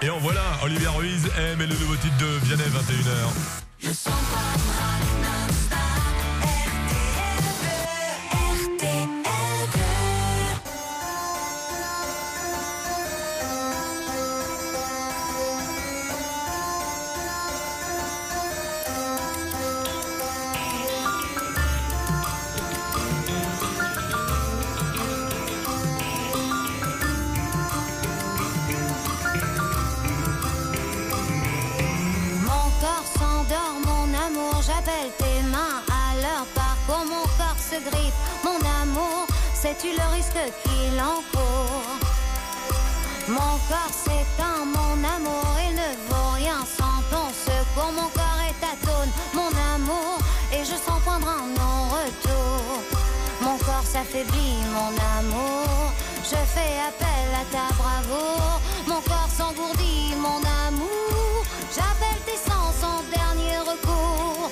Et en voilà, Olivia Ruiz, M et le nouveau titre de Vianney, 21h. Je sens pas non-stop, j'appelle tes mains à leur parcours, mon corps se grippe, mon amour, sais-tu le risque qu'il encourt? Mon corps s'éteint, mon amour, il ne vaut rien sans ton secours, mon corps est atone, mon amour, et je sens poindre un non-retour. Mon corps s'affaiblit, mon amour, je fais appel à ta bravoure, mon corps s'engourdit, mon amour, j'appelle tes sens en dernier recours.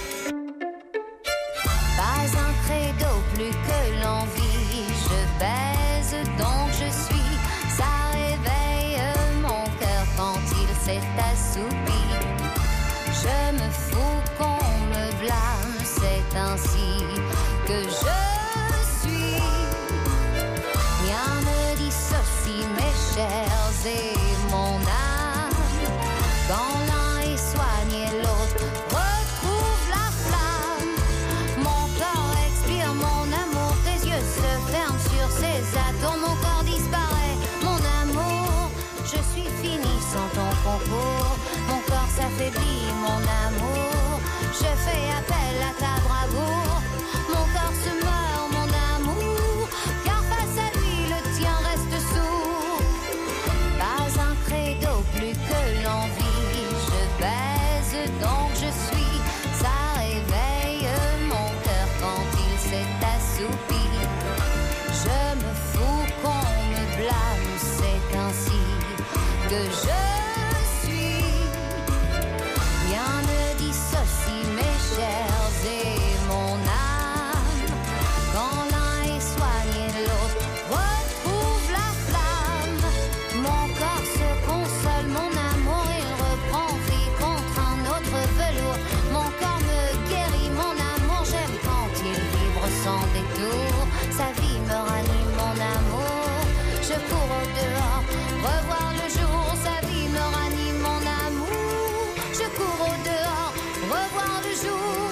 Pas un credo plus que l'envie, je baise donc je suis, ça réveille mon cœur quand il s'est assoupi. Je me fous qu'on me blâme, c'est ainsi que je suis. Rien ne dissocie mes chairs et mon âme. Quand l'un est soigné, l'autre retrouve la flamme. Mon corps expire, mon amour, tes yeux se ferment sur ces atomes. Mon corps disparaît, mon amour, je suis fini sans ton concours. Mon corps s'affaiblit, mon amour, je fais appel à ta bravoure. Mon corps se meurt, mon amour, car face à lui le tien reste sourd. Pas un credo plus que l'envie, je baise donc je suis, ça réveille mon cœur quand il s'est assoupi. Je me fous qu'on me blâme, c'est ainsi que je suis. Rien ne dissocie mes chairs et mon âme. Quand l'un est soigné, l'autre retrouve la flamme. Mon corps se console, mon amour, il reprend vie contre un autre velours. Mon corps me guérit, mon amour, j'aime quand il vibre sans détour. Sa vie me ranime, mon amour, je cours au dehors, revoir le jour. Sa vie me ranime, mon amour, je cours au dehors, revoir le jour.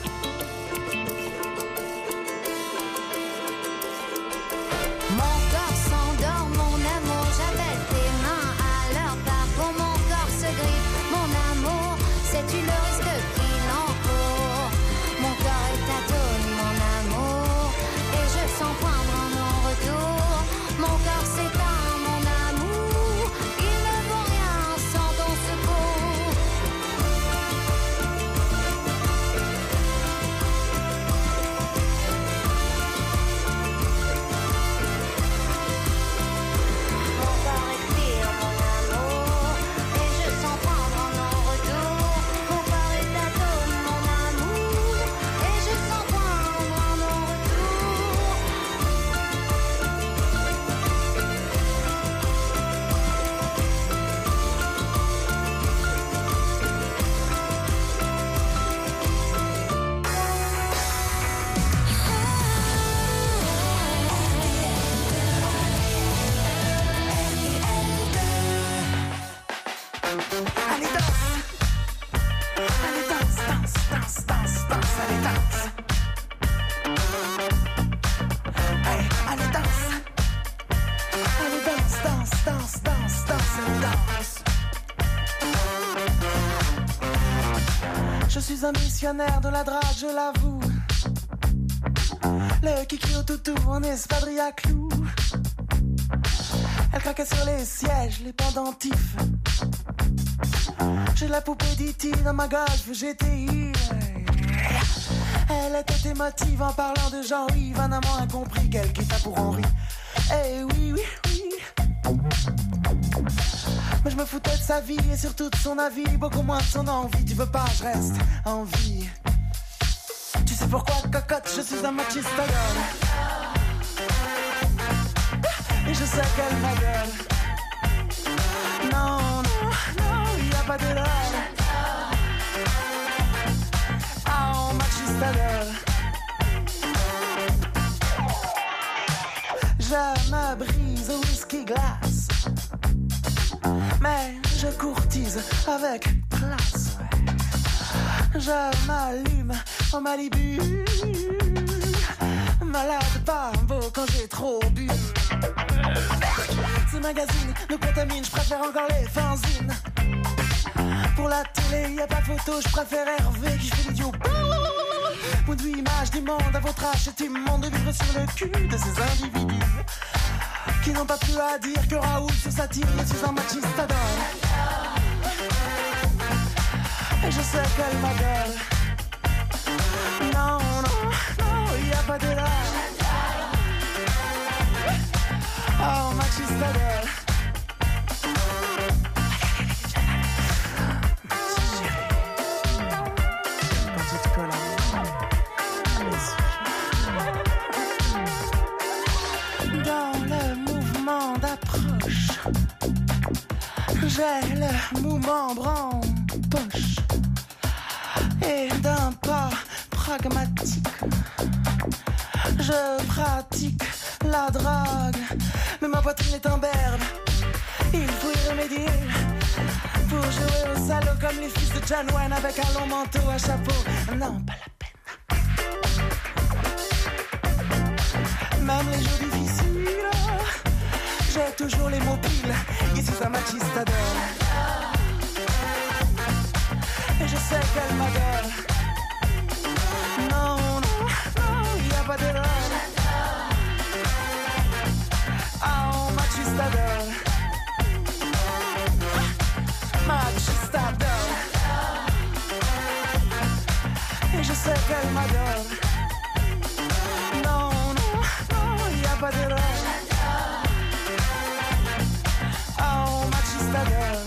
Mon corps s'endort, mon amour, j'appelle tes mains à leur parcours. Mon corps se grippe, mon amour, sais-tu le risque qu'il encourt? Mon corps est atone, mon amour, et je sens poindre un non-retour. Mon corps s'éteint, mon amour, il ne vaut rien sans ton secours. Mon corps expire, mon amour, et je sens prendre un non-retour. Mon corps est atone, mon amour, et je sens prendre un non-retour. Allez danse, allez danse, danse, danse, danse, danse, allez danse. Hey, allez danse, allez danse, danse, danse, danse, danse, allez danse. Je suis un missionnaire de la drague, je l'avoue. Le kiki au toutou en espadrille à clous. Elle craquait sur les sièges, les pendentifs. J'ai la poupée d'E.T. dans ma Golf GTI. Elle était émotive en parlant de Jean-Yves. Un amant incompris qu'elle quitta pour Henri. Eh oui, oui, oui. Mais je me foutais de sa vie et surtout de son avis. Beaucoup moins de son envie. Tu veux pas, je reste en vie. Tu sais pourquoi, cocotte, je suis un machiste à gueule. Et je sais qu'elle ma gueule. Non, non. pas de love. Oh, machistador. Je me brise au whisky glace, mais je courtise avec classe. Je m'allume en Malibu, malade pas beau quand j'ai trop bu. Ce magazine me contamine, je préfère encore les fanzines. Pour la télé, y a pas de photo, je préfère Hervé qui fait l'idiot. Point de vue, image du monde, à votre âge, c'est immonde de vivre sur le cul de ces individus qui n'ont pas plus à dire que Raoul sur sa tire. Je suis un machistador et je sais qu'elle m'adore. Non, non, non, y a pas de là. Oh, machistador. Dans le mouvement d'approche, j'ai le mouvement bras-en-poche. Et d'un pas pragmatique, je pratique la drague. Mais ma poitrine est un berbe, il faut y remédier. Pour jouer au salaud comme les fils de John Wayne avec un long manteau à chapeau. Non, pas la peine. Même les jours difficiles, j'ai toujours les mots piles. Ici ça machistador. Et je sais qu'elle m'adore. Non, non, non, y a pas d'erreur. Oh, machistador. Machistador. Et je sais qu'elle m'adore. Non, non, non, y a pas d'erreur. Oh, machistador.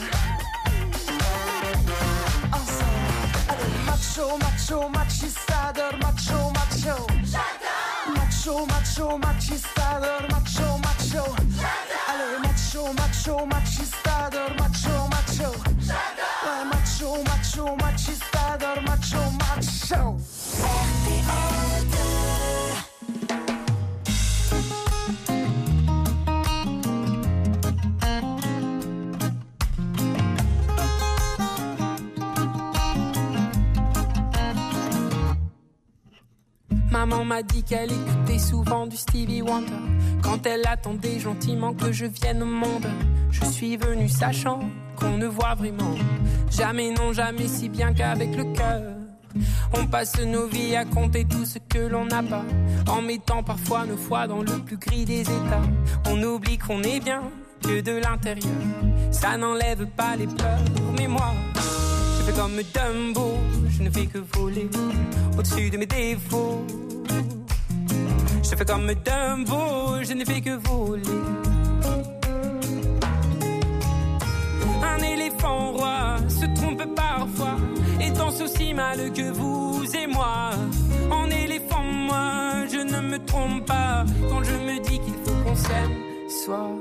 Macho, macho, machistador, macho, macho. Macho, macho, machistador, macho, macho. Allez, macho, macho, machistador, macho, macho. Ouais, macho, macho, machistador, macho, macho. Maman m'a dit qu'elle écoutait souvent du Stevie Wonder quand elle attendait gentiment que je vienne au monde. Je suis venu sachant qu'on ne voit vraiment jamais, non jamais, si bien qu'avec le cœur. On passe nos vies à compter tout ce que l'on n'a pas, en mettant parfois nos foi dans le plus gris des états. On oublie qu'on est bien que de l'intérieur, ça n'enlève pas les pleurs. Mais moi, je fais comme Dumbo, je ne fais que voler au-dessus de mes défauts. Je fais comme Dumbo, je ne fais que voler. Un éléphant roi se trompe parfois et danse aussi mal que vous et moi. En éléphant, moi, je ne me trompe pas quand je me dis qu'il faut qu'on s'aime, soit.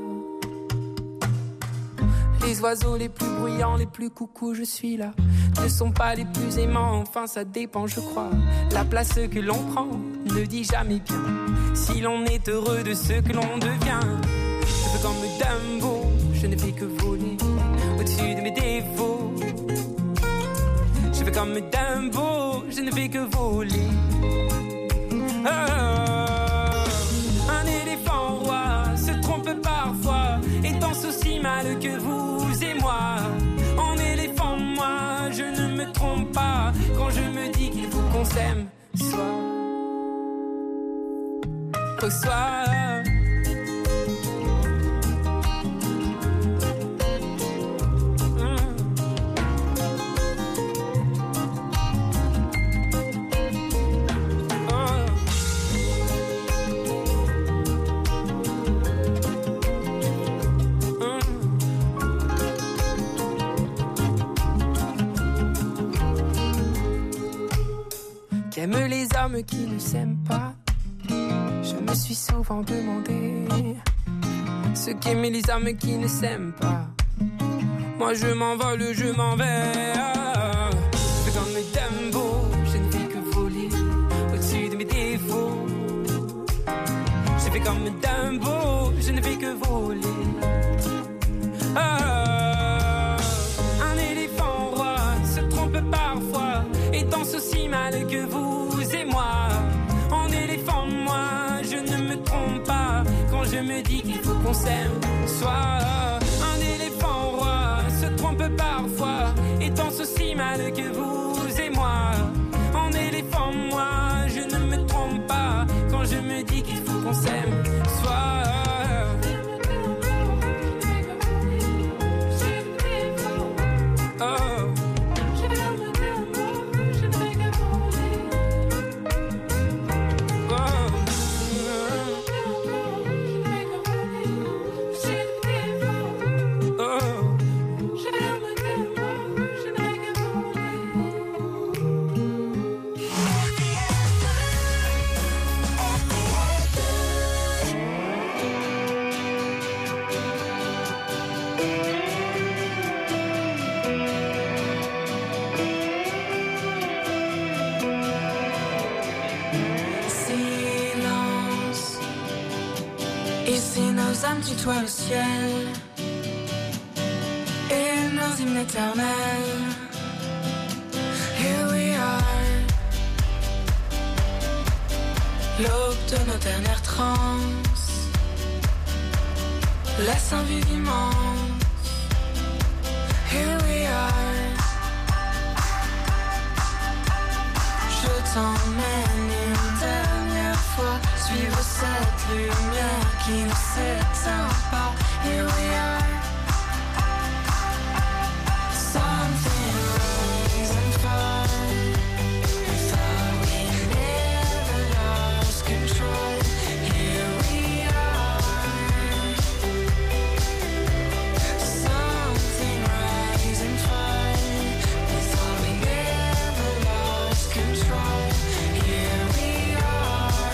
Les oiseaux les plus bruyants, les plus coucous, je suis là, ne sont pas les plus aimants, enfin ça dépend je crois. La place que l'on prend ne dit jamais bien si l'on est heureux de ce que l'on devient. Je fais comme Dumbo, je ne fais que voler au-dessus de mes défauts. Je fais comme Dumbo, je ne fais que voler. Un éléphant roi se trompe parfois et danse aussi mal que vous et moi. En éléphant, moi, je ne me trompe pas quand je me dis qu'il faut qu'on s'aime, soit au soir. J'aime les hommes qui ne s'aiment pas. Je me suis souvent demandé ce qu'aimaient les hommes qui ne s'aiment pas. Moi je m'envole, je m'en vais. C'est comme mes tempos, je ne fais que voler au-dessus de mes défauts. Je fais comme mes tempos, je ne fais que voler. Un éléphant roi se trompe parfois et danse aussi mal que vous et moi. En éléphant, moi, je ne me trompe pas quand je me dis qu'il faut qu'on s'aime. Soit un éléphant roi se trompe parfois et danse aussi mal que vous et moi. En éléphant, moi, je ne me trompe pas quand je me dis qu'il faut qu'on s'aime. Soit tutoient le ciel et nos hymnes éternels. Here we are, l'aube de nos dernières transes, laisse un vide immense. Here we are, je t'emmène une dernière fois suivre cette lumière qui ne s'éteint pas. Here we are, something rise and fall. We thought we never lost control. Here we are, something rise and fall. We thought we never lost control. Here we are.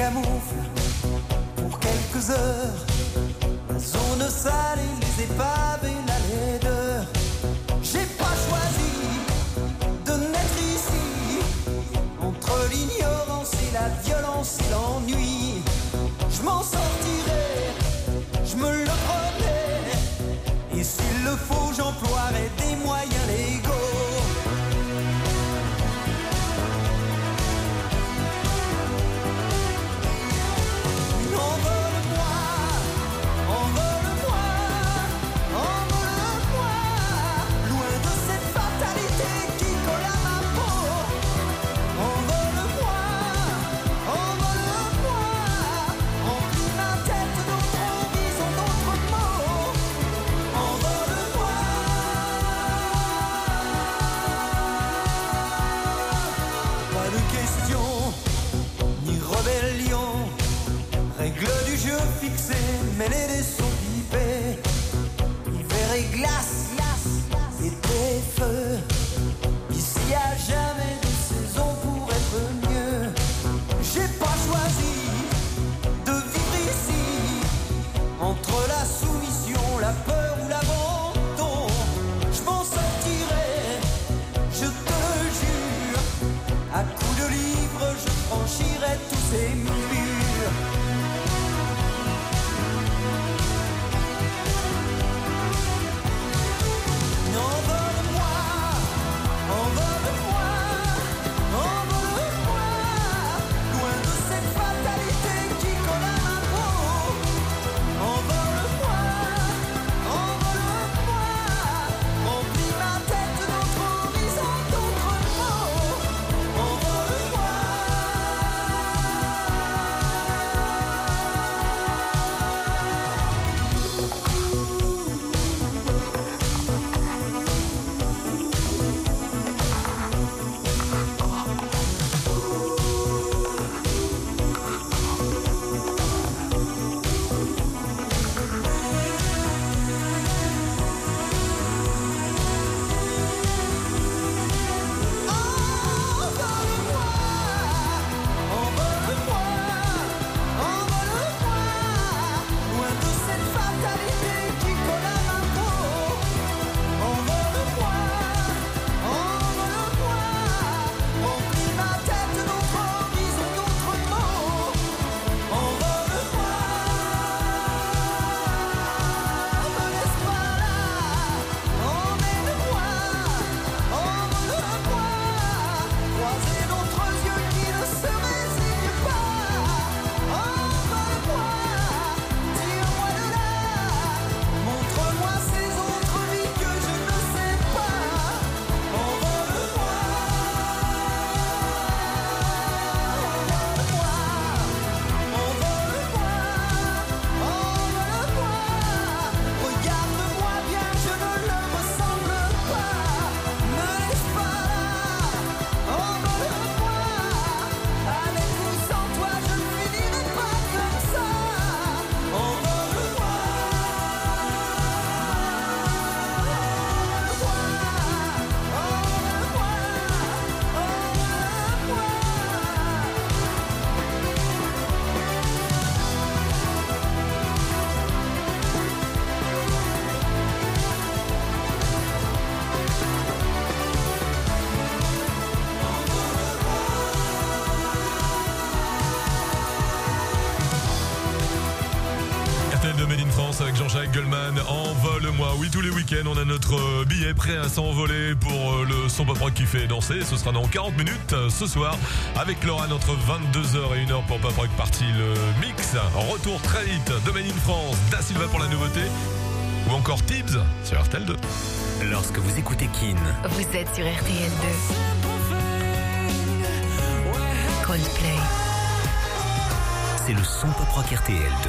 camoufle pour quelques heures. La zone sale et les épaves et la laideur. J'ai pas choisi de naître ici, entre l'ignorance et la violence et l'ennui. Je m'en sortirai, je me le promets. Et s'il le faut, j'emploierai des moyens légaux. Mêler des sons pipés, hiver et glace, été et feu. Ici y'a jamais de saison pour être mieux. J'ai pas choisi de vivre ici, entre la soumission, la peur ou l'abandon. Je m'en sortirai, je te le jure. À coups de livres, je franchirai tous ces murs. De Made in France avec Jean-Jacques Goldman. Envole-moi. Oui, tous les week-ends, on a notre billet prêt à s'envoler pour le son pop rock qui fait danser. Ce sera dans 40 minutes ce soir avec Laurent entre 22h et 1h pour Pop Rock Party, le mix. Retour très vite de Made in France, Da Silva pour la nouveauté ou encore Tibbs sur RTL2. Lorsque vous écoutez Kin, vous êtes sur RTL2. Coldplay. C'est le son pop rock RTL2.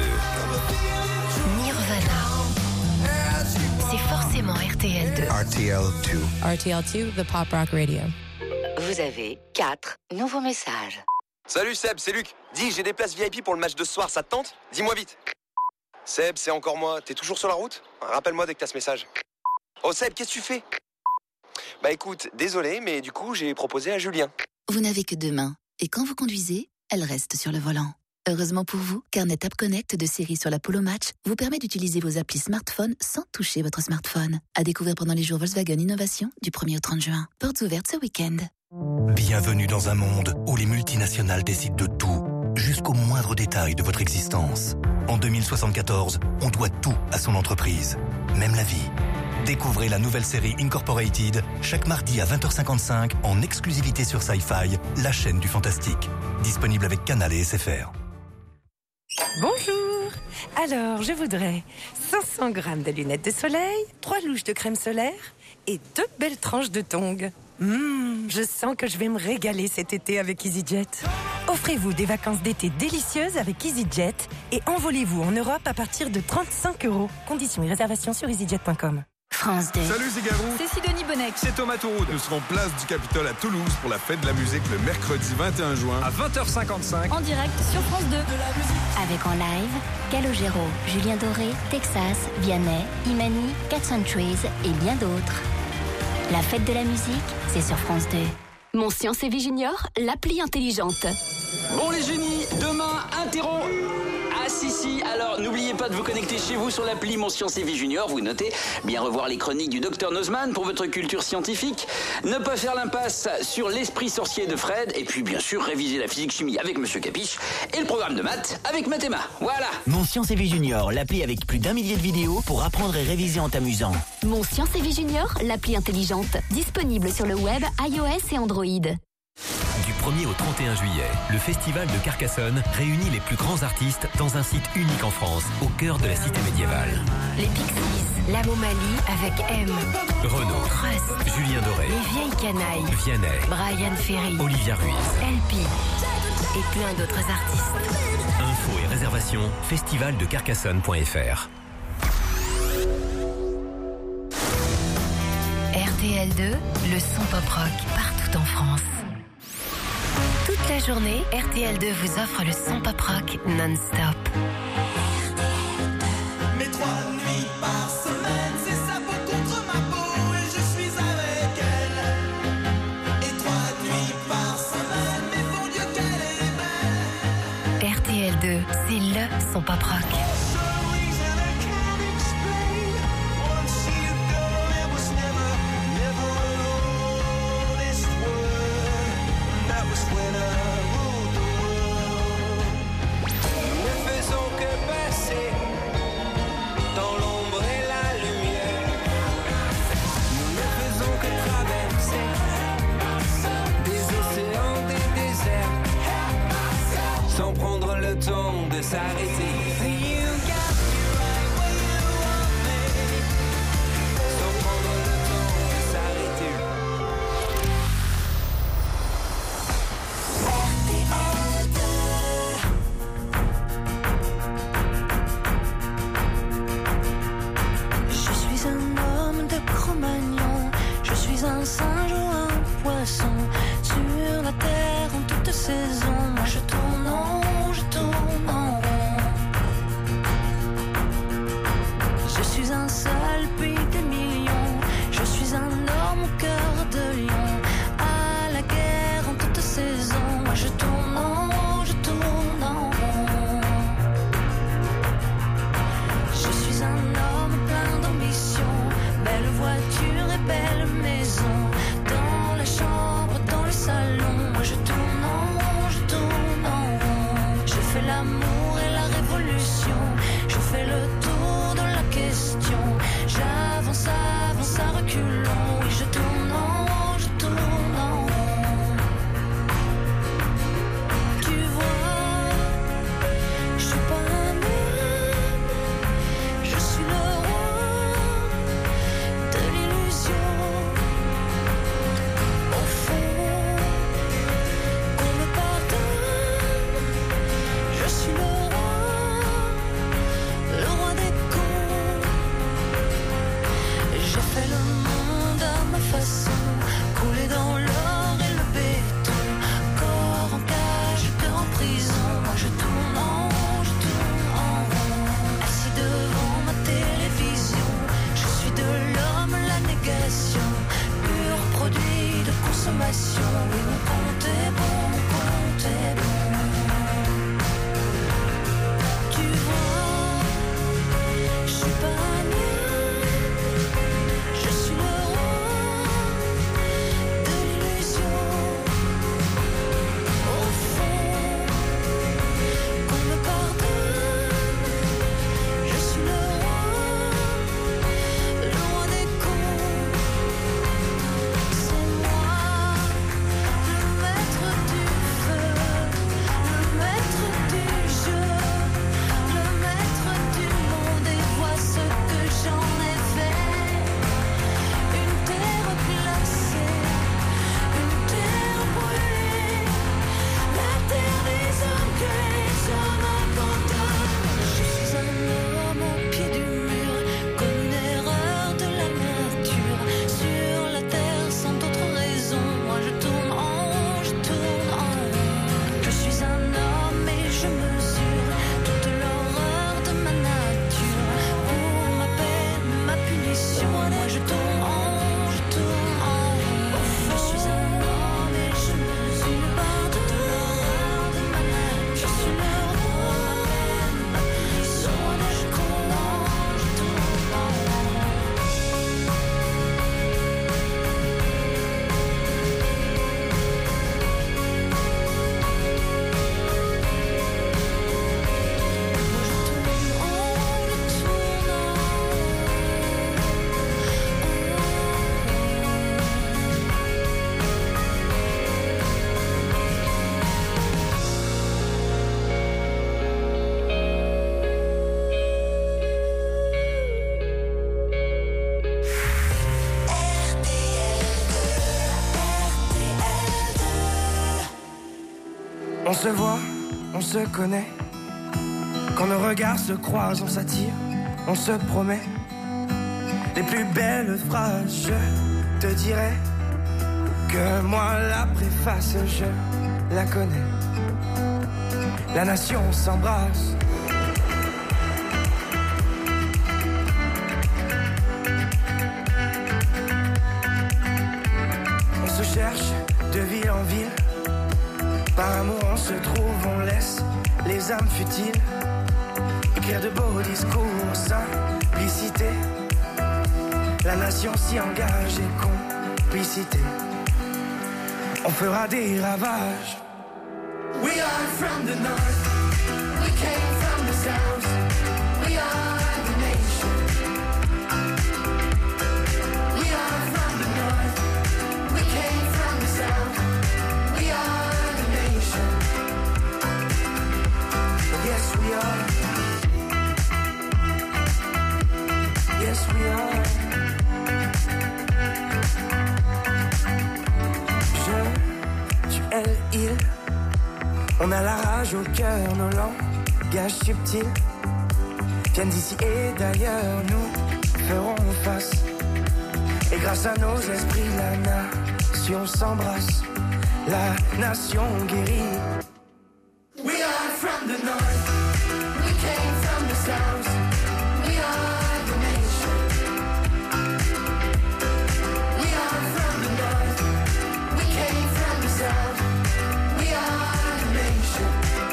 Nirvana. C'est forcément RTL2. RTL2. RTL2, the pop rock radio. Vous avez 4 nouveaux messages. Salut Seb, c'est Luc. Dis, j'ai des places VIP pour le match de ce soir, ça te tente ? Dis-moi vite. Seb, c'est encore moi. T'es toujours sur la route ? Rappelle-moi dès que t'as ce message. Oh Seb, qu'est-ce que tu fais ? Bah écoute, désolé, mais du coup, j'ai proposé à Julien. Vous n'avez que 2 mains. Et quand vous conduisez, elles restent sur le volant. Heureusement pour vous, Carnet App Connect de série sur la Polo Match vous permet d'utiliser vos applis smartphone sans toucher votre smartphone. À découvrir pendant les jours Volkswagen Innovation du 1er au 30 juin. Portes ouvertes ce week-end. Bienvenue dans un monde où les multinationales décident de tout, jusqu'au moindre détail de votre existence. En 2074, on doit tout à son entreprise, même la vie. Découvrez la nouvelle série Incorporated chaque mardi à 20h55 en exclusivité sur Sci-Fi, la chaîne du fantastique. Disponible avec Canal et SFR. Bonjour. Alors, je voudrais 500 grammes de lunettes de soleil, 3 louches de crème solaire et 2 belles tranches de tongs. Je sens que je vais me régaler cet été avec EasyJet. Offrez-vous des vacances d'été délicieuses avec EasyJet et envolez-vous en Europe à partir de 35 €. Conditions et réservations sur easyjet.com. France 2. Salut, c'est Garou. C'est Sidonie Bonnec. C'est Thomas Touroud. Nous serons place du Capitole à Toulouse pour la fête de la musique le mercredi 21 juin à 20h55. En direct sur France 2. Avec en live, Calogero, Julien Doré, Texas, Vianney, Imani, Cat Centuries et bien d'autres. La fête de la musique, c'est sur France 2. Mon Science et Vie Junior, l'appli intelligente. Bon les génies, demain, interro. Ah si, alors n'oubliez pas de vous connecter chez vous sur l'appli Mon Science et Vie Junior, vous notez, bien revoir les chroniques du Dr Nozman pour votre culture scientifique, ne pas faire l'impasse sur l'esprit sorcier de Fred, et puis bien sûr réviser la physique-chimie avec Monsieur Capiche, et le programme de maths avec Mathéma, voilà. Mon Science et Vie Junior, l'appli avec plus d'1 millier de vidéos pour apprendre et réviser en t'amusant. Mon Science et Vie Junior, l'appli intelligente, disponible sur le web, iOS et Android. Du 1er au 31 juillet, le Festival de Carcassonne réunit les plus grands artistes dans un site unique en France, au cœur de la cité médiévale. Les Pixies, La Momalie avec M, Renaud, Trust, Julien Doré, Les Vieilles Canailles, Vianney, Brian Ferry, Olivia Ruiz, LP et plein d'autres artistes. Infos et réservations, festivaldecarcassonne.fr. RTL2, le son pop rock partout en France. Toute la journée, RTL2 vous offre le son pop rock non-stop. Mes 3 nuits par semaine, c'est sa peau contre ma peau et je suis avec elle. Et 3 nuits par semaine, mais bon Dieu qu'elle est belle. RTL2, c'est le son pop rock. Sans prendre le temps de s'arrêter. Sans prendre le temps de s'arrêter. Je suis un homme de Cro-Magnon, je suis un singe ou un poisson, sur la terre en toute saison. Moi je tourne en rond, je tourne en rond. Je suis un seul puis des millions, je suis un homme au cœur de lion, à la guerre en toute saison. Moi je tourne en rond, je tourne en rond. Je suis un homme plein d'ambition, belle voiture et belle maison, dans la chambre, dans le salon. Moi je tourne en rond, je tourne en rond. Je fais l'amour et la révolution, je fais le tour de la question. J'avance, avance à reculons, oui je tourne en rond, je tourne en rond. Tu vois, je suis pas un homme, je suis le roi de l'illusion. Au fond, qu'on me pardonne, je suis le roi des cons. Je fais le monde à ma façon, couler dans l'or et le béton, corps en cage, cœur en prison. Moi je tourne en rond, je tourne en rond, assis devant ma télévision. Je suis de l'homme la négation, pur produit de consommation. Oui mon compte est bon, mon compte est bon. On se voit, on se connaît. Quand nos regards se croisent, on s'attire, on se promet. Les plus belles phrases, je te dirai que moi la préface, je la connais. La nation s'embrasse. On se cherche de ville en ville. Par amour on se trouve, on laisse les âmes futiles écrire de beaux discours, simplicité. La nation s'y engage et complicité. On fera des ravages. We are from the north, we came from the south, we are the nation. We are from the north, we came from the south, we are the nation. Yes we are, yes we are. Je, tu, elle, il. On a la rage au cœur, nos langages subtils viennent d'ici et d'ailleurs, nous ferons face. Et grâce à nos esprits, la nation s'embrasse, la nation guérit. We are from the north, we came from the south, we are the nation. We are from the north, we came from the south, we are the nation.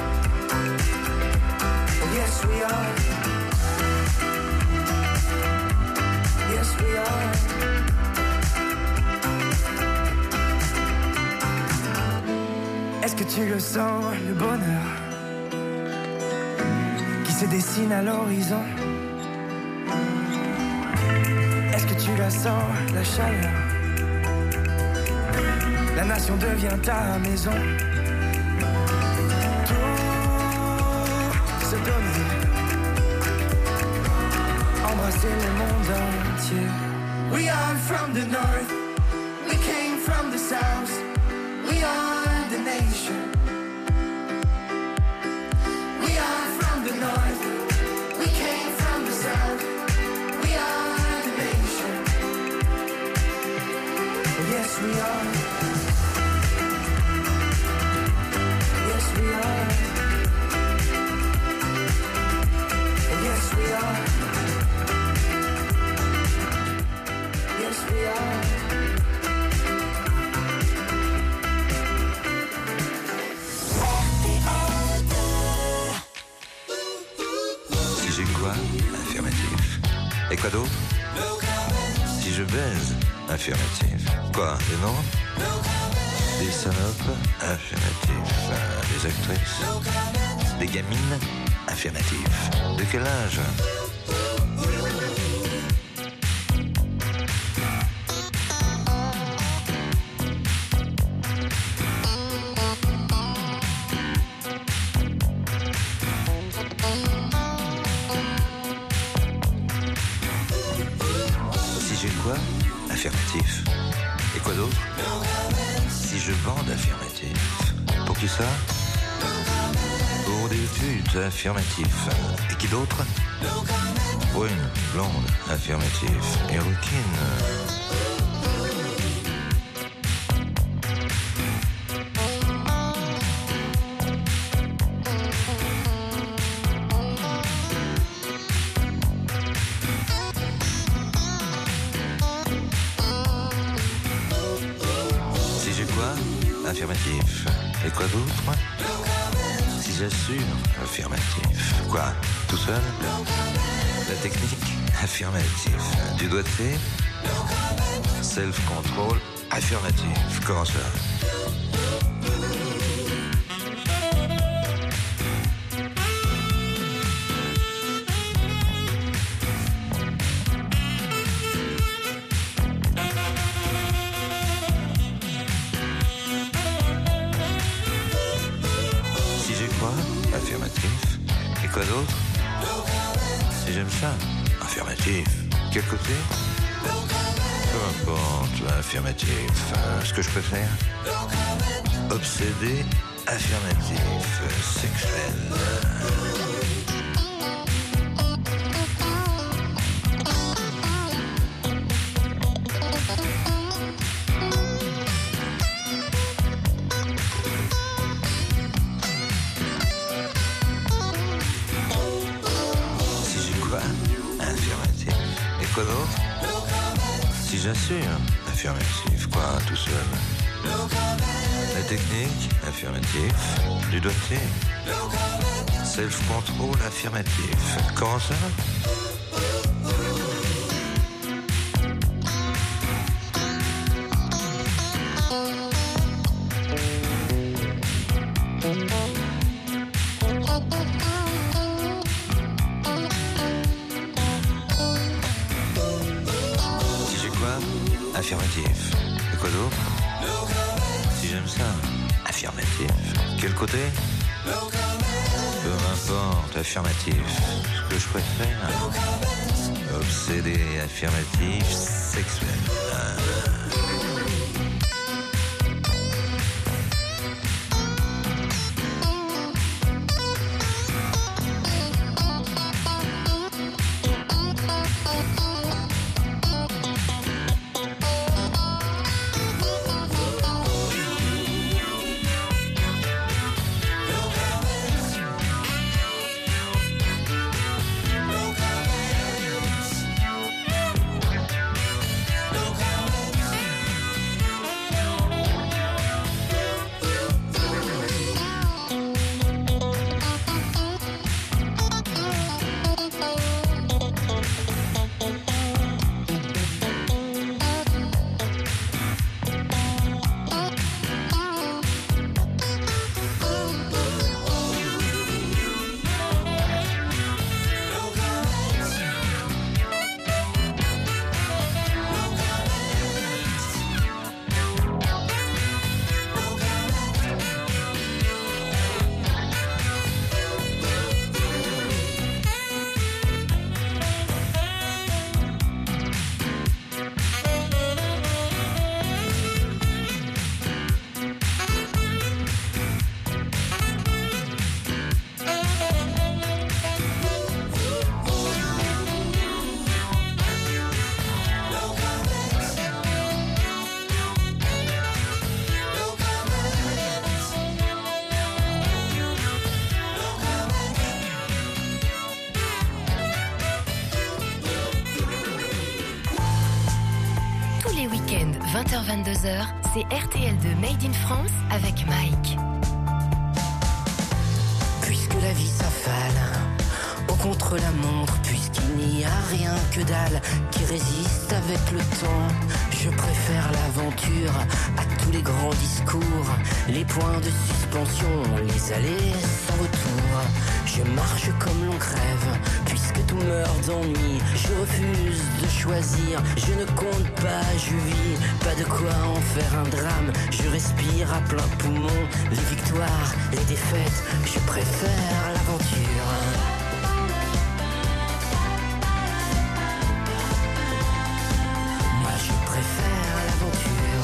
Yes we are, yes we are. Est-ce que tu le sens, le bonheur qui se dessine à l'horizon? Est-ce que tu la sens, la chaleur? La nation devient ta maison. Tout se donner, embrasser le monde entier. We are from the north, we came from the south, we are the nation. We are from the north, we came from the south, we are the nation. Yes we are, yes we are, yes we are, yes we are. Si j'ai quoi? Affirmatif. Et quoi d'autre? Si je baise? Affirmatif. Quoi? Des noms? Des salopes? Affirmatif. Des actrices? Des gamines? Affirmatif. De quel âge? Si j'ai quoi? Affirmatif. Et quoi d'autre? Si je bande? Affirmatif. Pour qui ça? Pour des putes? Affirmatif. Et qui d'autre? Brune, blonde? Affirmatif. Et rouquine? Si j'ai quoi? Affirmatif. Et quoi d'autre? Si j'assure? Affirmatif. Quoi? Tout seul? La technique? Affirmatif. Du doigté? Self-control? Affirmatif. Comment ça? Si j'ai quoi? Affirmatif. Et quoi d'autre? Si j'aime ça? Affirmatif. Quel côté? Peu importe, affirmatif. Ce que je préfère? Obsédé? affirmatif, sexuel. Si j'ai quoi? Affirmatif. Et quoi d'autre? Si j'assure? Affirmatif. Quoi, tout seul? La technique, affirmatif. Du doigté. Self-control, affirmatif. Comment ça? Si j'ai quoi? Affirmatif. Et quoi d'autre? Si j'aime ça, affirmatif. Quel côté? Peu importe, affirmatif. Ce que je préfère, obsédé, affirmatif, sexuel. Tous les week-ends, 20h-22h, c'est RTL2 Made in France avec Mike. Puisque la vie s'affale au contre-la-montre, puisqu'il n'y a rien que dalle qui résiste avec le temps, je préfère l'aventure à tous les grands discours, les points de suspension, les allées sans retour. Je marche comme l'on crève, puisque tout meurt d'ennui. Je refuse de choisir, je ne compte pas, je vis. Pas de quoi en faire un drame, je respire à plein poumon. Les victoires, les défaites, je préfère l'aventure. Moi je préfère l'aventure.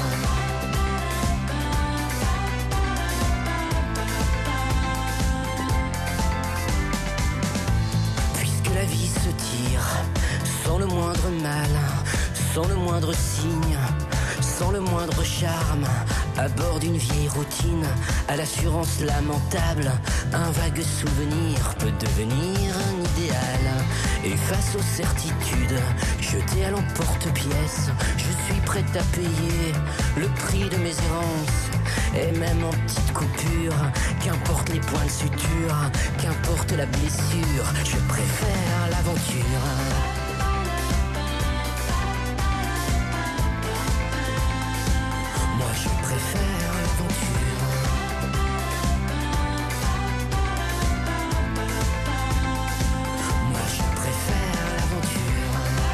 Puisque la vie se tire sans le moindre mal, sans le moindre signe, sans le moindre charme, à bord d'une vieille routine, à l'assurance lamentable, un vague souvenir peut devenir un idéal. Et face aux certitudes, jetées à l'emporte-pièce, je suis prête à payer le prix de mes errances. Et même en petite coupure, qu'importe les points de suture, qu'importe la blessure, je préfère l'aventure. Moi je préfère l'aventure. Moi je préfère l'aventure.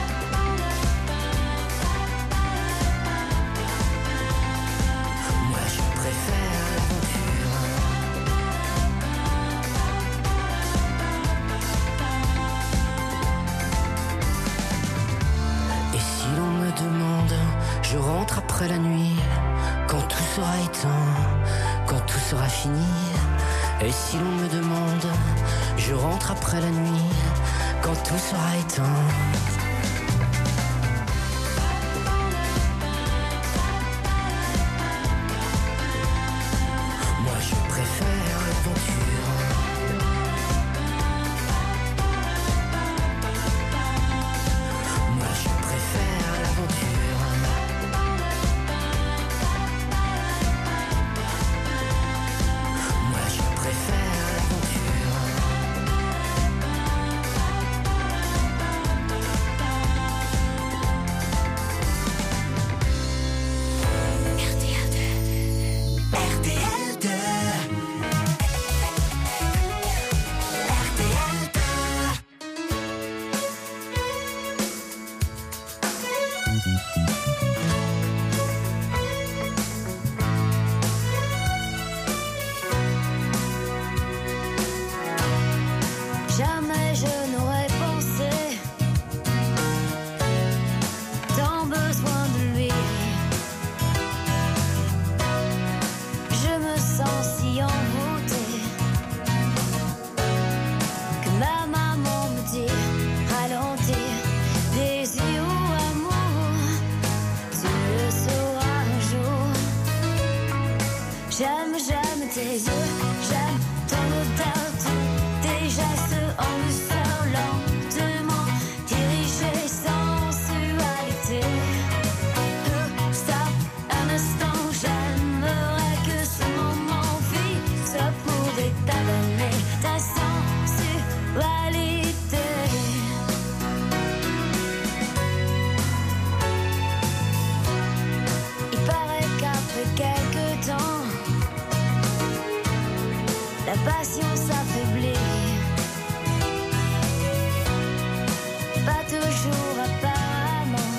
Moi je préfère l'aventure. Et si l'on me demande, je rentre après la nuit, quand tout sera éteint, quand tout sera fini. Et si l'on me demande, je rentre après la nuit, quand tout sera éteint. Moi je préfère l'aventure. Moi je préfère l'aventure. Moi je préfère l'aventure. Jamais je n'aurais pensé tant besoin de lui. Je me sens si envoûtée que ma maman me dit ralentir, désir ou amour, tu le sauras un jour. J'aime tes yeux, j'aime ton odeur, tes gestes en douceur, lentement dirigés, sensualité. Stop un instant, j'aimerais que ce moment fixe pour détailler ta sensualité. Il paraît qu'après quelques temps, la passion s'affaiblit. Pas toujours apparemment.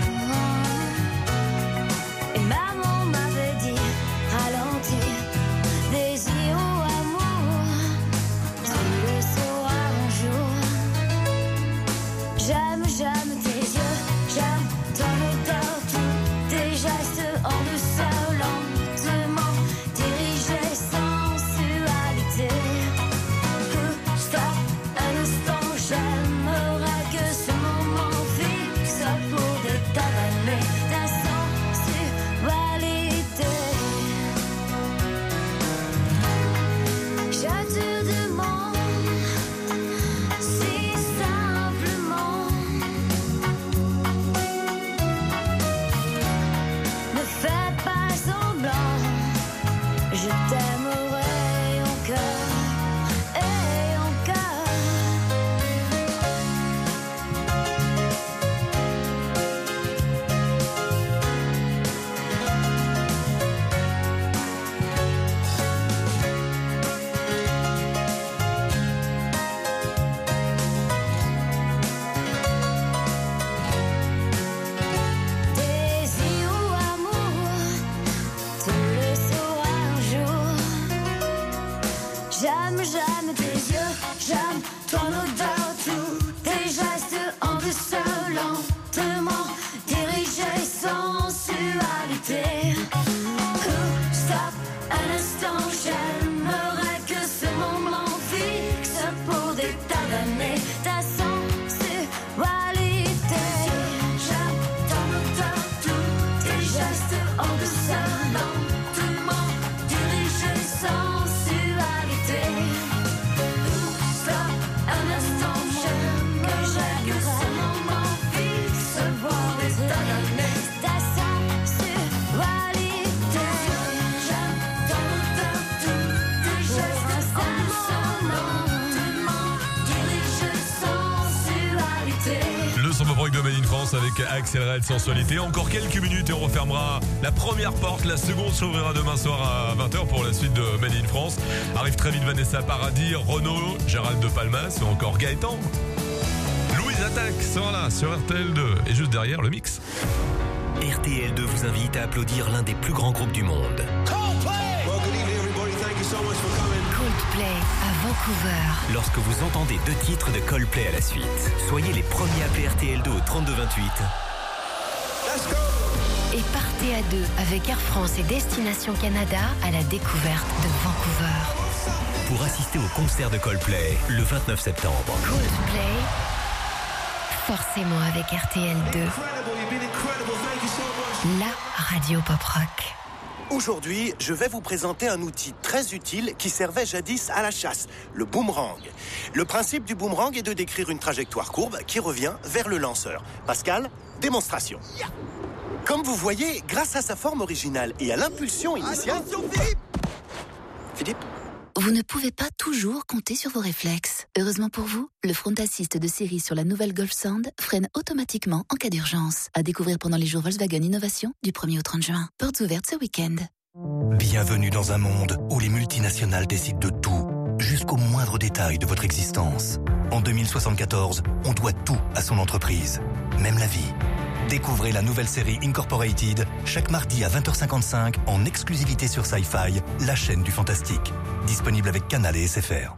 Et maman m'avait dit ralentir, désir ou amour, tu le sauras un jour. J'aime tes yeux, j'aime ton odeur, tous tes gestes en douceur, lentement dirigés, sensualité. Stop un instant, j'aimerais que ce moment fixe pour détailler ta sensualité. Je te demande si simplement, ne fais pas semblant, je t'aimerai encore et encore. Désir ou amour, tu le sauras un jour. J'aime tes yeux, j'aime ton odeur, tous tes gestes en douceur, lentement dirigés, sensualité. Stop un instant, j'aimerais que ce moment fixe pour détailler ta sensualité. J'aime ton odeur, tous tes gestes en douceur, lentement dirigés, sensualité. Stop un instant, j'aimerais que ce moment fixe pour détailler ta sensualité. J'aime ton odeur, tous tes gestes en douceur, lentement dirigés, sensualité. Le son pop rock de Made in France avec Accéléré de sensualité. Encore quelques minutes et on refermera la première porte. La seconde s'ouvrira demain soir à 20h pour la suite de Made in France. Arrive très vite Vanessa Paradis, Renaud, Gérald de Palmas ou encore Gaëtan. Louise Attaque sera là sur RTL2 et juste derrière le mix. RTL2 vous invite à applaudir l'un des plus grands groupes du monde. Coldplay à Vancouver. Lorsque vous entendez 2 titres de Coldplay à la suite, soyez les premiers à appeler RTL2 au 3228. et partez à deux avec Air France et Destination Canada à la découverte de Vancouver. Pour assister au concert de Coldplay le 29 septembre. Coldplay, forcément avec RTL2. La radio pop rock. Aujourd'hui, je vais vous présenter un outil très utile qui servait jadis à la chasse, le boomerang. Le principe du boomerang est de décrire une trajectoire courbe qui revient vers le lanceur. Pascal, démonstration. Comme vous voyez, grâce à sa forme originale et à l'impulsion initiale... Attention, Philippe. Vous ne pouvez pas toujours compter sur vos réflexes. Heureusement pour vous, le Front Assist de série sur la nouvelle Golf Sound freine automatiquement en cas d'urgence. À découvrir pendant les jours Volkswagen Innovation du 1er au 30 juin. Portes ouvertes ce week-end. Bienvenue dans un monde où les multinationales décident de tout, jusqu'au moindre détail de votre existence. En 2074, on doit tout à son entreprise, même la vie. Découvrez la nouvelle série Incorporated chaque mardi à 20h55 en exclusivité sur Sci-Fi, la chaîne du fantastique. Disponible avec Canal et SFR.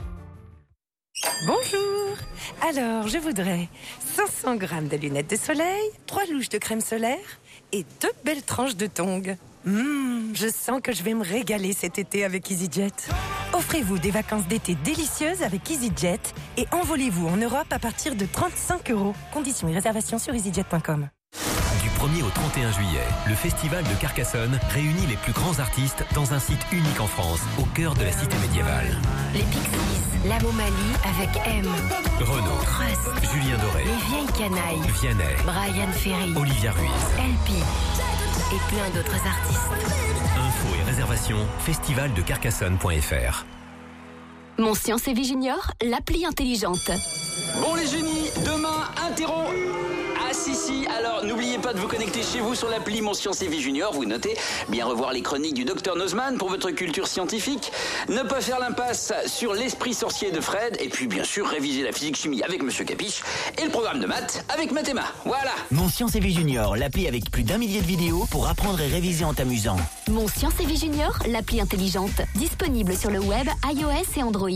Bonjour. Alors, je voudrais 500 grammes de lunettes de soleil, 3 louches de crème solaire et 2 belles tranches de tongs. Je sens que je vais me régaler cet été avec EasyJet. Offrez-vous des vacances d'été délicieuses avec EasyJet et envolez-vous en Europe à partir de 35 €. Conditions et réservations sur easyjet.com. Du 1er au 31 juillet, le festival de Carcassonne réunit les plus grands artistes dans un site unique en France, au cœur de la cité médiévale. Les Pixies, La Momalie avec M, Renaud, Trust, Julien Doré, Les Vieilles Canailles, Vianney, Brian Ferry, Olivia Ruiz, LP et plein d'autres artistes. Infos et réservations, festivaldecarcassonne.fr. Mon Science et Vie Junior, l'appli intelligente. Bon les génies, demain, interro. Ah si, alors n'oubliez pas de vous connecter chez vous sur l'appli Mon Science et Vie Junior, vous notez, bien revoir les chroniques du Dr Nozman pour votre culture scientifique, ne pas faire l'impasse sur l'esprit sorcier de Fred, et puis bien sûr réviser la physique-chimie avec Monsieur Capiche, et le programme de maths avec Mathéma, voilà. Mon Science et Vie Junior, l'appli avec plus d'1 millier de vidéos pour apprendre et réviser en t'amusant. Mon Science et Vie Junior, l'appli intelligente. Disponible sur le web, iOS et Android.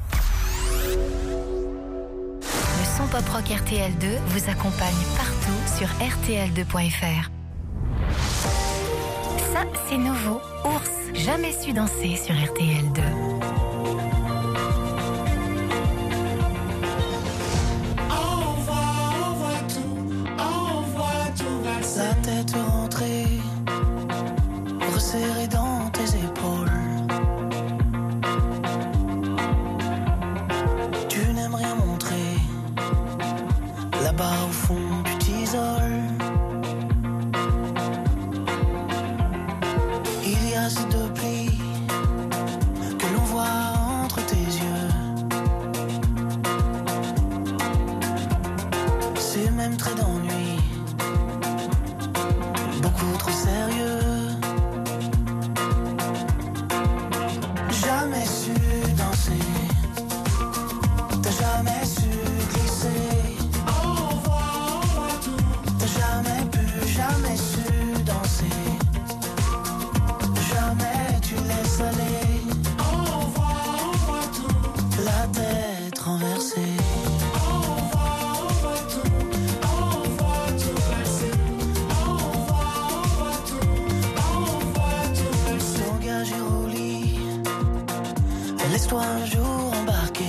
Le son pop rock RTL2 vous accompagne partout sur RTL2.fr. Ça, c'est nouveau. Ours, jamais su danser sur RTL2. La tête rentrée, resserrée dans tes épaules. Tu n'aimes rien montrer. Là-bas au fond, tu t'isoles. Il y a ces deux plis que l'on voit entre tes yeux. Ces mêmes traits d'ennui, beaucoup trop sérieux. Jamais su danser, t'as jamais su glisser. T'as jamais pu, jamais su danser. Jamais tu laisses aller. La tête renversée. S'engage et roulis. Laisse-toi un jour embarquer.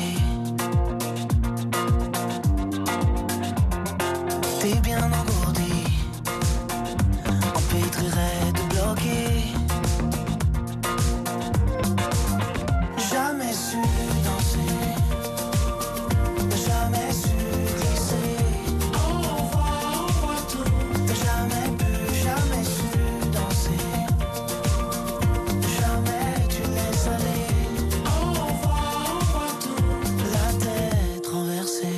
T'es bien engourdi, empêtrerait de bloquer. Jamais su danser, jamais su glisser. T'as jamais pu, jamais su danser. Jamais tu laisses aller. La tête renversée.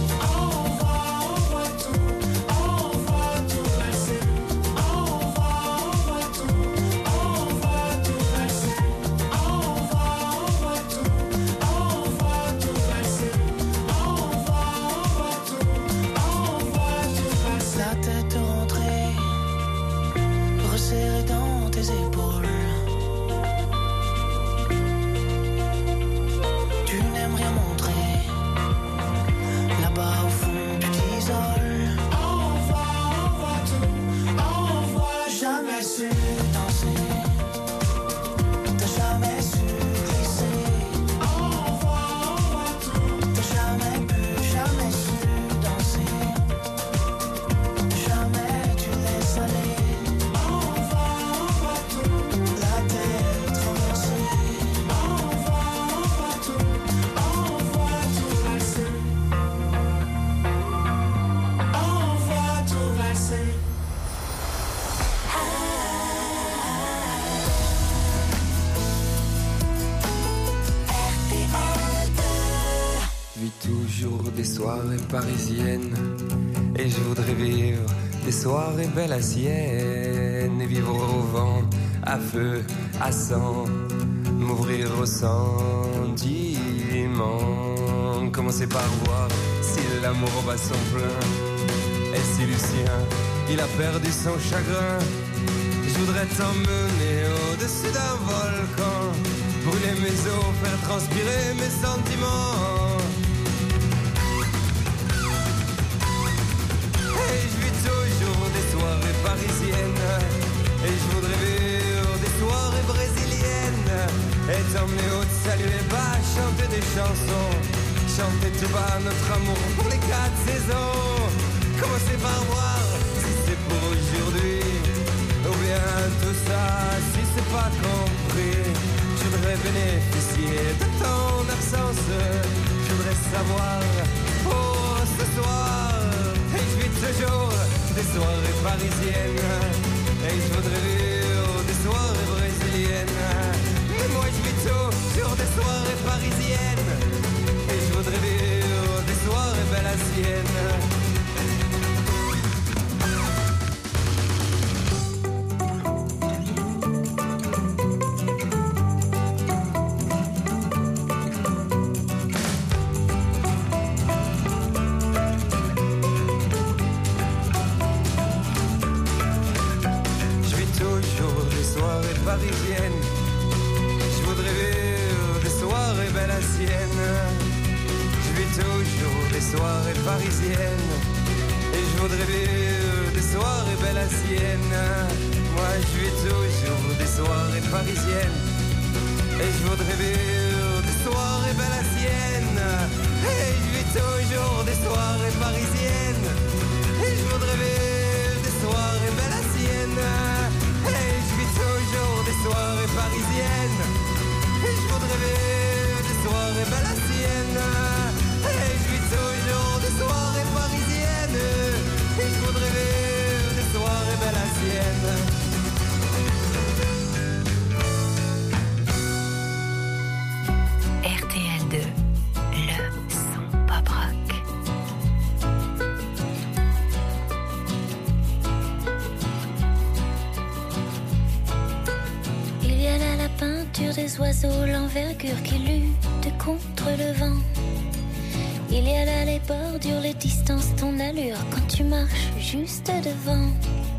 La tête rentrée, resserrée dans tes épaules. Tu n'aimes rien montrer. Là-bas au fond, tu t'isoles. Jamais jamais su danser, t'as jamais su glisser. Envoie tout. T'as jamais pu, jamais su danser, jamais tu laisses aller. Envoie tout. La terre traversée. Envoie tout valser. Envoie tout valser. Vis toujours des soirées parisiennes, et je voudrais vivre des soirées belles à Sienne, et vivre au vent, à feu, à sang, m'ouvrir au sentiment. Commencer par voir si l'amour bat son plein, et si Lucien, il a perdu son chagrin. Je voudrais t'emmener au-dessus d'un volcan, brûler mes os, faire transpirer mes sentiments. Et je vis toujours des soirées parisiennes, et je voudrais vivre des soirées brésiliennes, et t'emmener au salut les bas, chanter des chansons, chanter tout bas notre amour pour les 4 saisons. Commencer par voir si c'est pour aujourd'hui, ou bien tout ça si c'est pas compris. Je voudrais bénéficier de ton absence, je voudrais savoir pour ce soir. Et je vis toujours des soirées parisiennes, et je voudrais vivre des soirées brésiliennes. Mais moi je vis toujours des soirées parisiennes, et je voudrais vivre des soirées belles à Sienne. Parisienne, je voudrais vivre des soirées belles à Sienne. Je vis toujours des soirées parisiennes, et je voudrais vivre des soirées belles à Sienne. Moi je vis toujours des soirées parisiennes, et je voudrais vivre des soirées belles à Sienne. Et je vis toujours des soirées parisiennes, et je voudrais vivre des soirées belles à Sienne. Toujours des soirées parisiennes, et je voudrais vivre des soirées belles à Sienne. Et je vis toujours des soirées parisiennes, et je voudrais vivre des soirées belles à Sienne. RTL2, le son pop rock. Il y a là la peinture des oiseaux, l'envergure qui lutte contre le vent. Il y a là les bordures, les distances, ton allure quand tu marches juste devant.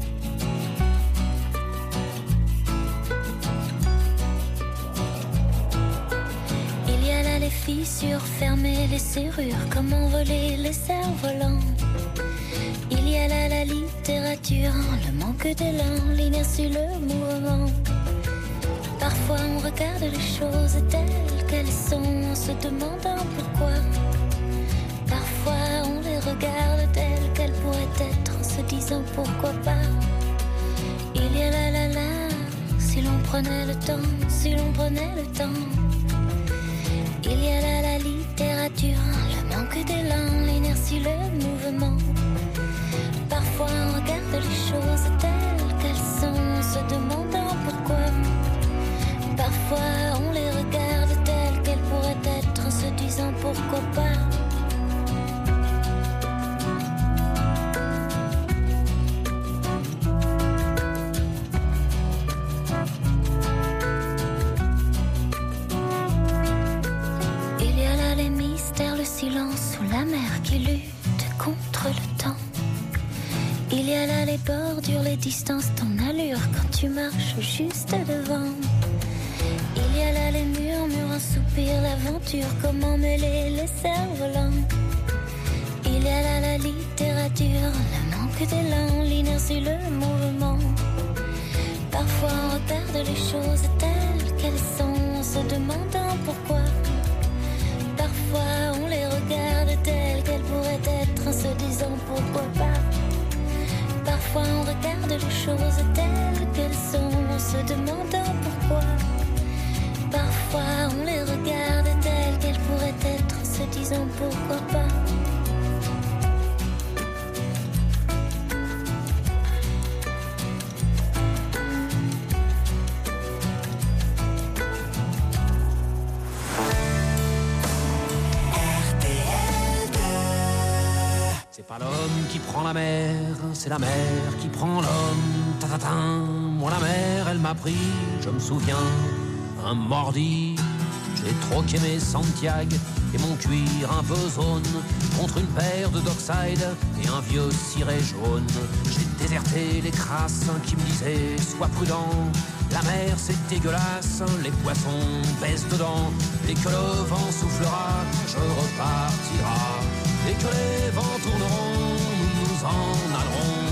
Il y a là les fissures fermées, les serrures, comment voler les cerfs-volants. Il y a là la littérature, le manque d'élan, l'inertie, le mouvement. Parfois on regarde les choses telles qu'elles sont en se demandant pourquoi. Parfois on les regarde telles qu'elles pourraient être en se disant pourquoi pas. Il y a la, si l'on prenait le temps, si l'on prenait le temps. Il y a là la littérature, le manque d'élan, l'inertie, le mouvement. Parfois on regarde les choses telles qu'elles sont en se demandant pourquoi. Parfois on les regarde telles qu'elles pourraient être en se disant pourquoi pas. Il y a là les mystères, le silence ou la mer qui lutte contre le temps. Il y a là les bordures, les distances, ton allure quand tu marches juste devant. Il y a là les murmures, un soupir, l'aventure, comment mêler les cerfs-volants. Il y a là la littérature, le manque d'élan, l'inertie, le mouvement. choses telles qu'elles sont, en se demandant pourquoi. Parfois on les regarde telles qu'elles pourraient être, en se disant pourquoi pas. C'est pas l'homme qui prend la mer, c'est la mer qui prend l'homme. Ta-ta-ta. Moi la mer, elle m'a pris, je me souviens, un mordi. J'ai troqué mes Santiago et mon cuir un peu zone contre une paire de Dockside et un vieux ciré jaune. J'ai déserté les crasses qui me disaient sois prudent. La mer c'est dégueulasse, les poissons baissent dedans. Dès que le vent soufflera, je repartira. Dès que les vents tourneront, nous nous en allerons.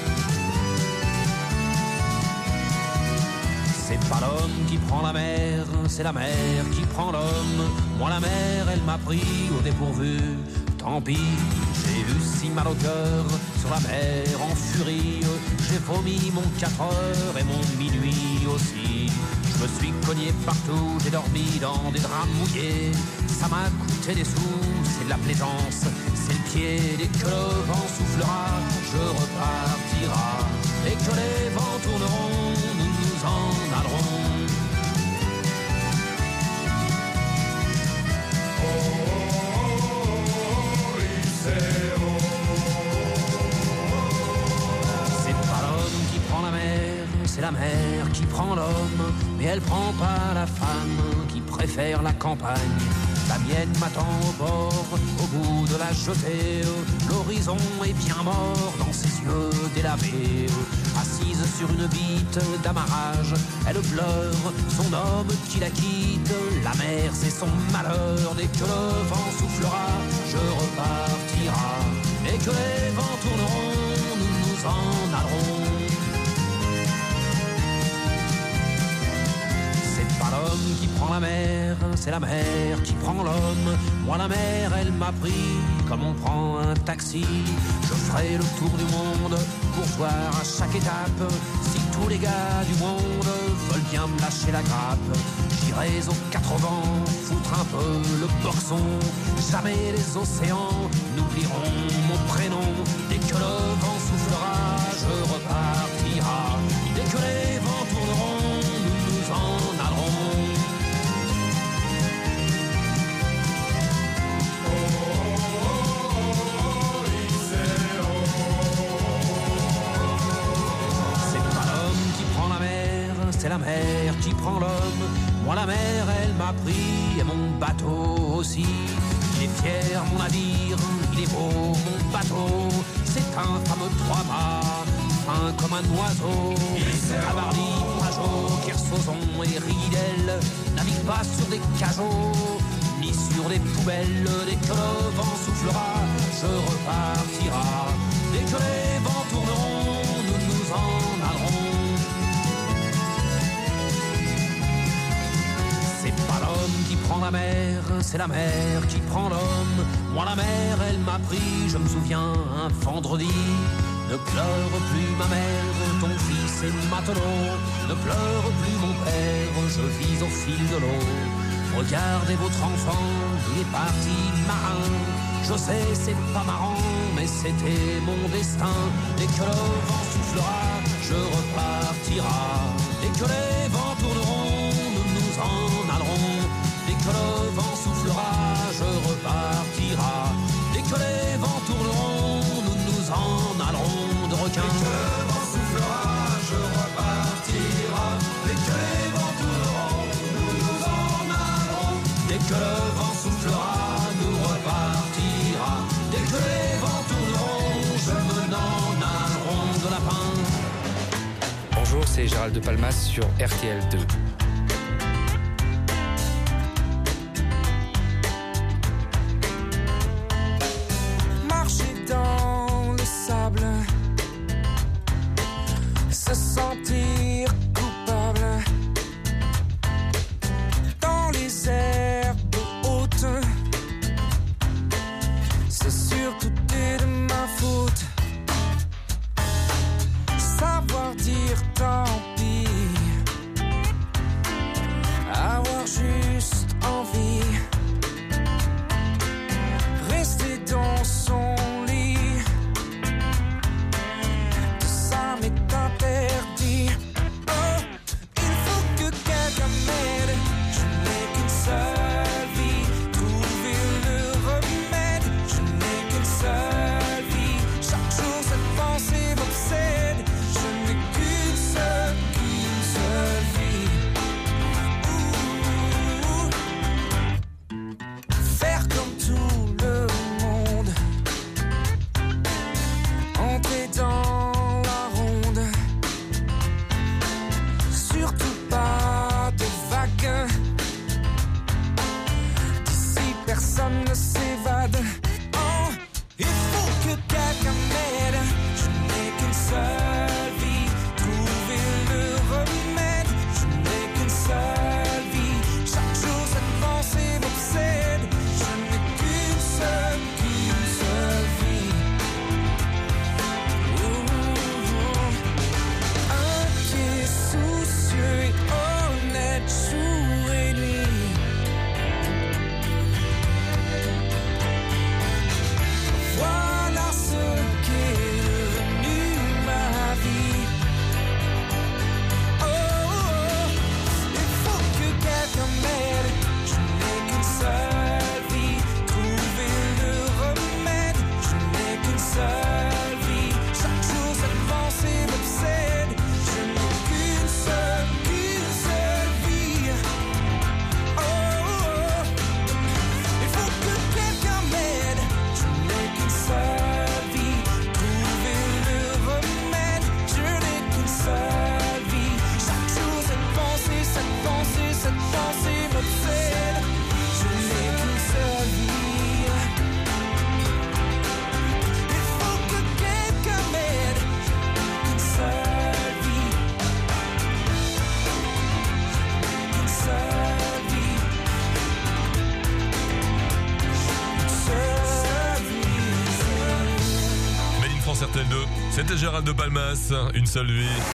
C'est pas l'homme qui prend la mer, c'est la mer qui prend l'homme. Moi la mer, elle m'a pris au dépourvu. Tant pis, j'ai eu si mal au cœur sur la mer en furie. J'ai vomi mon 4 heures et mon minuit aussi. Je me suis cogné partout, j'ai dormi dans des draps mouillés. Ça m'a coûté des sous, c'est de la plaisance, c'est le pied. Dès que le vent soufflera, je repartira. Dès que les vents tourneront, nous nous en allerons. C'est pas l'homme qui prend la mer, c'est la mer qui prend l'homme. Mais elle prend pas la femme qui préfère la campagne. La mienne m'attend au bord, au bout de la jetée. L'horizon est bien mort dans ses yeux délavés. Assise sur une bite d'amarrage, elle pleure son homme qui la quitte. La mer c'est son malheur, dès que le vent soufflera, je repartira. Dès que les vents tourneront, nous nous en allerons. C'est pas l'homme qui prend la mer, c'est la mer qui prend l'homme. Moi la mer, elle m'a pris comme on prend un taxi. Je ferai le tour du monde pour voir à chaque étape si tous les gars du monde veulent bien me lâcher la grappe. J'irai aux 4 vents, foutre un peu le boxon. Jamais les océans n'oublieront mon prénom. Dès que le vent soufflera, je repartira. Dès que les vents tourneront, nous nous en allerons. C'est la mer qui prend l'homme. Moi la mer elle m'a pris et mon bateau aussi. Il est fier mon navire, il est beau mon bateau. C'est un fameux 3-mâts, fin comme un oiseau. Tabarly, Pajot, Kersozon et Ridel naviguent pas sur des cajots ni sur des poubelles. Dès que le vent soufflera, je repartira. Dès que les vents tourneront, nous nous en allerons. C'est pas l'homme qui prend la mer, c'est la mer qui prend l'homme. Moi la mer, elle m'a pris, je me souviens, un vendredi. Ne pleure plus ma mère, ton fils est matelot. Ne pleure plus mon père, je vis au fil de l'eau. Regardez votre enfant, il est parti marin. Je sais, c'est pas marrant, mais c'était mon destin. Dès que le vent soufflera, je repartira. Dès que les vents tourneront, nous nous en allerons. Dès que le vent soufflera, je repartira. Dès que les vents tourneront, nous nous en allerons de requins. Dès que le vent soufflera, je repartira. Dès que les vents tourneront, nous nous en allerons. Dès que le vent soufflera, nous repartira. Dès que les vents tourneront, je me n'en allerons de lapin. Bonjour, c'est Gérald de Palmas sur RTL2. Marcher dans le sable, se sentir coupable dans les herbes hautes. C'est sûr tout est de ma faute. Savoir dire personne ne s'évade. Oh, il faut que quelqu'un m'aide. Je n'ai qu'une seule vie, trouver le remède. Je n'ai qu'une seule vie, chaque jour cette pensée m'obsède. Je n'ai qu'une seule vie. Inquiet, soucieux et honnête, jour et nuit. Voilà ce qu'est devenu ma vie. Oh, il faut que quelqu'un m'aide. Je n'ai qu'une seule vie, trouver le remède. Je n'ai qu'une seule vie, chaque jour cette pensée m'obsède. Je n'ai qu'une seule vie. Oh, il faut que quelqu'un m'aide. Je n'ai qu'une seule vie, trouver le remède. Je n'ai qu'une seule vie, chaque jour cette pensée m'obsède. Je n'ai qu'une seule vie. Il faut que quelqu'un m'aide. Qu'une seule vie. Qu'une seule vie. Une seule vie. Made in France RTL2, c'était Gérald de Palmas, une seule vie.